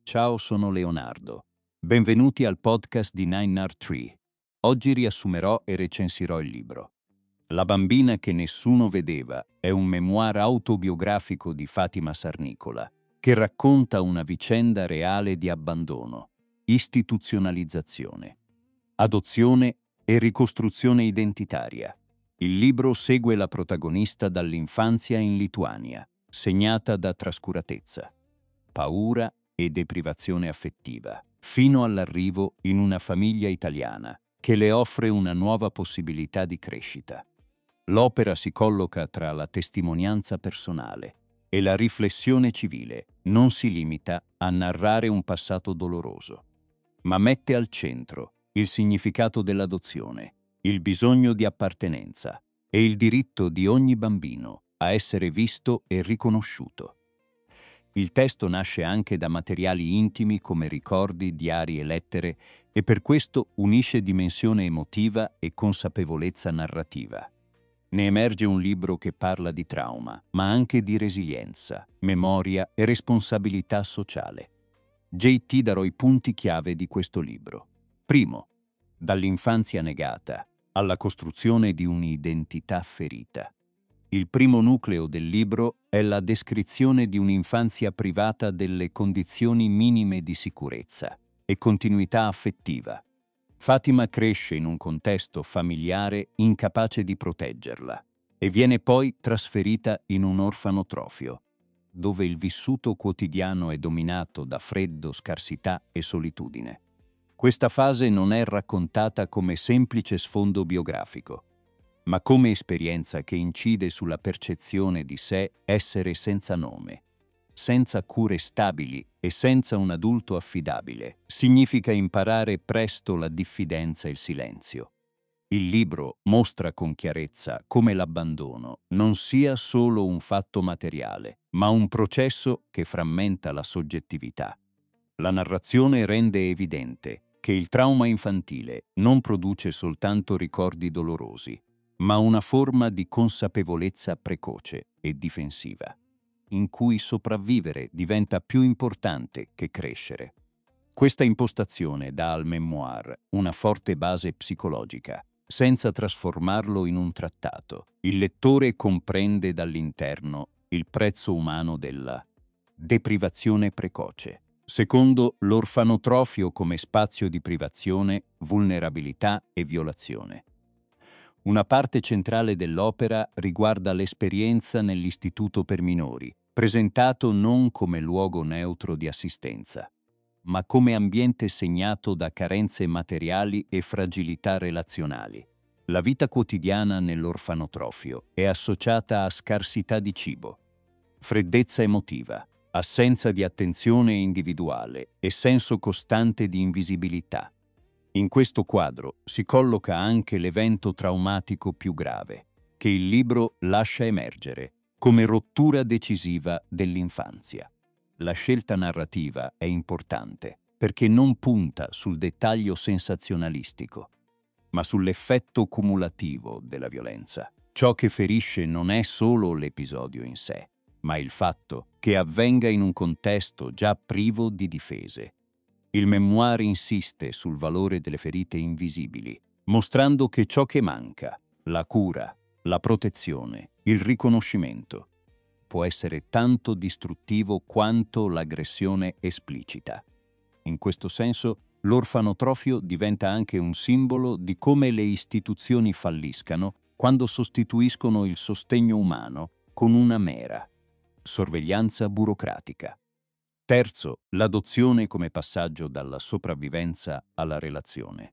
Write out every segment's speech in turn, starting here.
Ciao, sono Leonardo. Benvenuti al podcast di Nine Art Tree. Oggi riassumerò e recensirò il libro. La bambina che nessuno vedeva è un memoir autobiografico di Fatima Sarnicola che racconta una vicenda reale di abbandono, istituzionalizzazione, adozione e ricostruzione identitaria. Il libro segue la protagonista dall'infanzia in Lituania, segnata da trascuratezza, paura e deprivazione affettiva, fino all'arrivo in una famiglia italiana che le offre una nuova possibilità di crescita. L'opera si colloca tra la testimonianza personale e la riflessione civile, non si limita a narrare un passato doloroso, ma mette al centro il significato dell'adozione, il bisogno di appartenenza e il diritto di ogni bambino a essere visto e riconosciuto. Il testo nasce anche da materiali intimi come ricordi, diari e lettere e per questo unisce dimensione emotiva e consapevolezza narrativa. Ne emerge un libro che parla di trauma, ma anche di resilienza, memoria e responsabilità sociale. JT darò i punti chiave di questo libro. Primo, dall'infanzia negata alla costruzione di un'identità ferita. Il primo nucleo del libro è la descrizione di un'infanzia privata delle condizioni minime di sicurezza e continuità affettiva. Fatima cresce in un contesto familiare incapace di proteggerla e viene poi trasferita in un orfanotrofio, dove il vissuto quotidiano è dominato da freddo, scarsità e solitudine. Questa fase non è raccontata come semplice sfondo biografico, ma come esperienza che incide sulla percezione di sé essere senza nome, senza cure stabili e senza un adulto affidabile. Significa imparare presto la diffidenza e il silenzio. Il libro mostra con chiarezza come l'abbandono non sia solo un fatto materiale, ma un processo che frammenta la soggettività. La narrazione rende evidente che il trauma infantile non produce soltanto ricordi dolorosi, ma una forma di consapevolezza precoce e difensiva, in cui sopravvivere diventa più importante che crescere. Questa impostazione dà al memoir una forte base psicologica, senza trasformarlo in un trattato. Il lettore comprende dall'interno il prezzo umano della deprivazione precoce. Secondo, l'orfanotrofio come spazio di privazione, vulnerabilità e violazione. Una parte centrale dell'opera riguarda l'esperienza nell'istituto per minori, presentato non come luogo neutro di assistenza, ma come ambiente segnato da carenze materiali e fragilità relazionali. La vita quotidiana nell'orfanotrofio è associata a scarsità di cibo, freddezza emotiva, assenza di attenzione individuale e senso costante di invisibilità. In questo quadro si colloca anche l'evento traumatico più grave, che il libro lascia emergere come rottura decisiva dell'infanzia. La scelta narrativa è importante perché non punta sul dettaglio sensazionalistico, ma sull'effetto cumulativo della violenza. Ciò che ferisce non è solo l'episodio in sé, ma il fatto che avvenga in un contesto già privo di difese. Il memoir insiste sul valore delle ferite invisibili, mostrando che ciò che manca, la cura, la protezione, il riconoscimento, può essere tanto distruttivo quanto l'aggressione esplicita. In questo senso, l'orfanotrofio diventa anche un simbolo di come le istituzioni falliscano quando sostituiscono il sostegno umano con una mera sorveglianza burocratica. Terzo, l'adozione come passaggio dalla sopravvivenza alla relazione.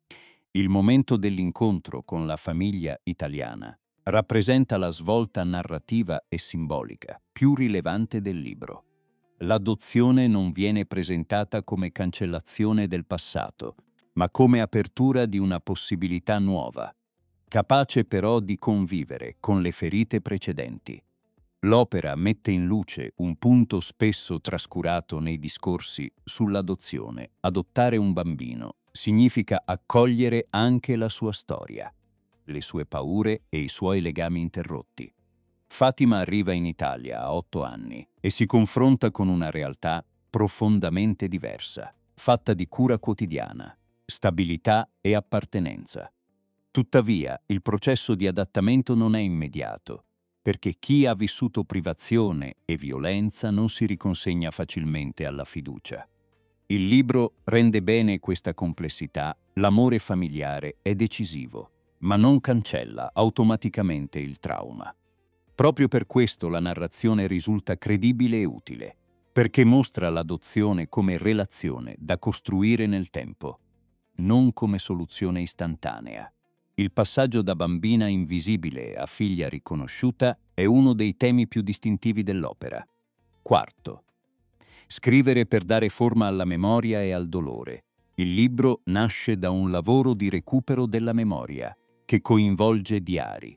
Il momento dell'incontro con la famiglia italiana rappresenta la svolta narrativa e simbolica più rilevante del libro. L'adozione non viene presentata come cancellazione del passato, ma come apertura di una possibilità nuova, capace però di convivere con le ferite precedenti. L'opera mette in luce un punto spesso trascurato nei discorsi sull'adozione. Adottare un bambino significa accogliere anche la sua storia, le sue paure e i suoi legami interrotti. Fatima arriva in Italia a 8 anni e si confronta con una realtà profondamente diversa, fatta di cura quotidiana, stabilità e appartenenza. Tuttavia, il processo di adattamento non è immediato, perché chi ha vissuto privazione e violenza non si riconsegna facilmente alla fiducia. Il libro rende bene questa complessità, l'amore familiare è decisivo, ma non cancella automaticamente il trauma. Proprio per questo la narrazione risulta credibile e utile, perché mostra l'adozione come relazione da costruire nel tempo, non come soluzione istantanea. Il passaggio da bambina invisibile a figlia riconosciuta è uno dei temi più distintivi dell'opera. Quarto, scrivere per dare forma alla memoria e al dolore. Il libro nasce da un lavoro di recupero della memoria, che coinvolge diari,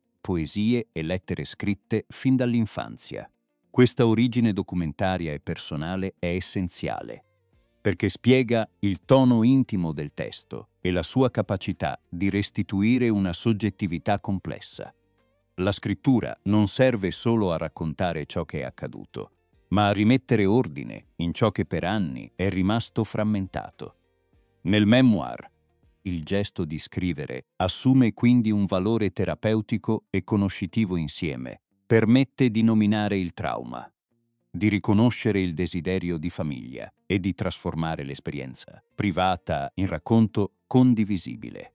poesie e lettere scritte fin dall'infanzia. Questa origine documentaria e personale è essenziale, perché spiega il tono intimo del testo e la sua capacità di restituire una soggettività complessa. La scrittura non serve solo a raccontare ciò che è accaduto, ma a rimettere ordine in ciò che per anni è rimasto frammentato. Nel memoir, il gesto di scrivere assume quindi un valore terapeutico e conoscitivo insieme. Permette di nominare il trauma, di riconoscere il desiderio di famiglia e di trasformare l'esperienza privata in racconto condivisibile.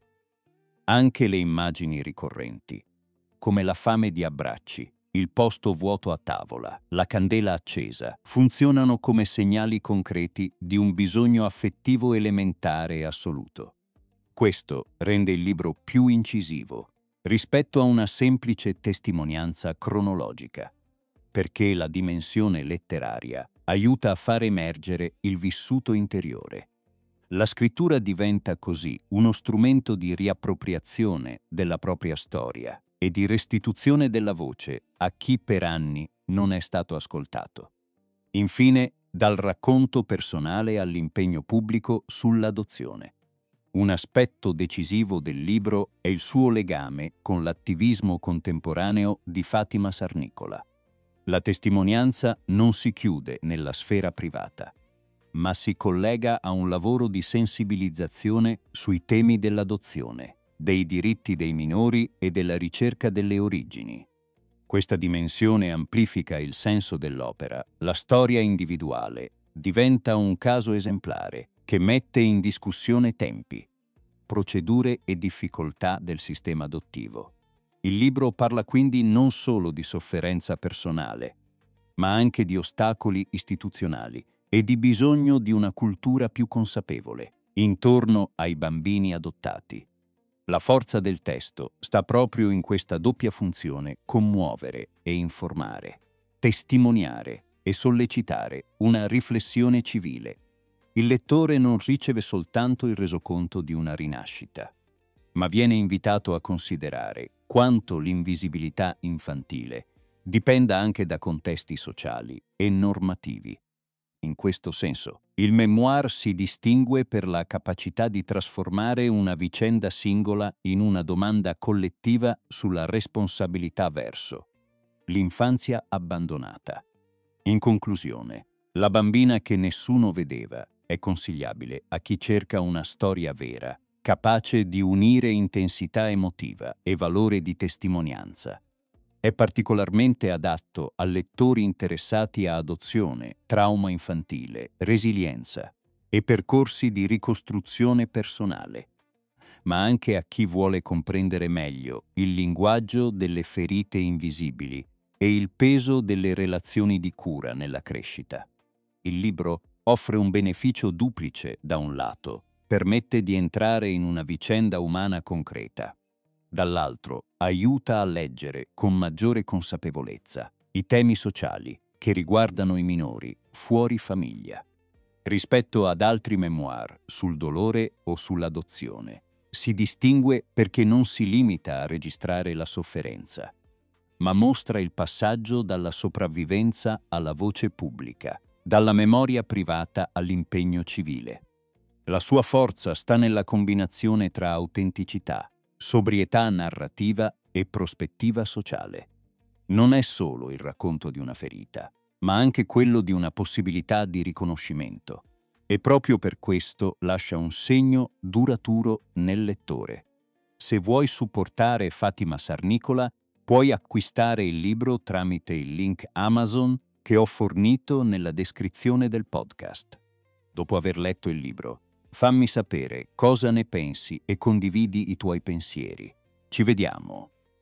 Anche le immagini ricorrenti, come la fame di abbracci, il posto vuoto a tavola, la candela accesa, funzionano come segnali concreti di un bisogno affettivo elementare e assoluto. Questo rende il libro più incisivo rispetto a una semplice testimonianza cronologica, perché la dimensione letteraria aiuta a far emergere il vissuto interiore. La scrittura diventa così uno strumento di riappropriazione della propria storia e di restituzione della voce a chi per anni non è stato ascoltato. Infine, dal racconto personale all'impegno pubblico sull'adozione. Un aspetto decisivo del libro è il suo legame con l'attivismo contemporaneo di Fatima Sarnicola. La testimonianza non si chiude nella sfera privata, ma si collega a un lavoro di sensibilizzazione sui temi dell'adozione, dei diritti dei minori e della ricerca delle origini. Questa dimensione amplifica il senso dell'opera. La storia individuale diventa un caso esemplare che mette in discussione tempi, procedure e difficoltà del sistema adottivo. Il libro parla quindi non solo di sofferenza personale, ma anche di ostacoli istituzionali e di bisogno di una cultura più consapevole intorno ai bambini adottati. La forza del testo sta proprio in questa doppia funzione: commuovere e informare, testimoniare e sollecitare una riflessione civile. Il lettore non riceve soltanto il resoconto di una rinascita, ma viene invitato a considerare quanto l'invisibilità infantile dipenda anche da contesti sociali e normativi. In questo senso, il memoir si distingue per la capacità di trasformare una vicenda singola in una domanda collettiva sulla responsabilità verso l'infanzia abbandonata. In conclusione, La bambina che nessuno vedeva è consigliabile a chi cerca una storia vera, capace di unire intensità emotiva e valore di testimonianza. È particolarmente adatto a lettori interessati a adozione, trauma infantile, resilienza e percorsi di ricostruzione personale, ma anche a chi vuole comprendere meglio il linguaggio delle ferite invisibili e il peso delle relazioni di cura nella crescita. Il libro offre un beneficio duplice: da un lato, permette di entrare in una vicenda umana concreta; dall'altro, aiuta a leggere con maggiore consapevolezza i temi sociali che riguardano i minori fuori famiglia. Rispetto ad altri memoir sul dolore o sull'adozione, si distingue perché non si limita a registrare la sofferenza, ma mostra il passaggio dalla sopravvivenza alla voce pubblica, dalla memoria privata all'impegno civile. La sua forza sta nella combinazione tra autenticità, sobrietà narrativa e prospettiva sociale. Non è solo il racconto di una ferita, ma anche quello di una possibilità di riconoscimento. E proprio per questo lascia un segno duraturo nel lettore. Se vuoi supportare Fatima Sarnicola, puoi acquistare il libro tramite il link Amazon che ho fornito nella descrizione del podcast. Dopo aver letto il libro, fammi sapere cosa ne pensi e condividi i tuoi pensieri. Ci vediamo!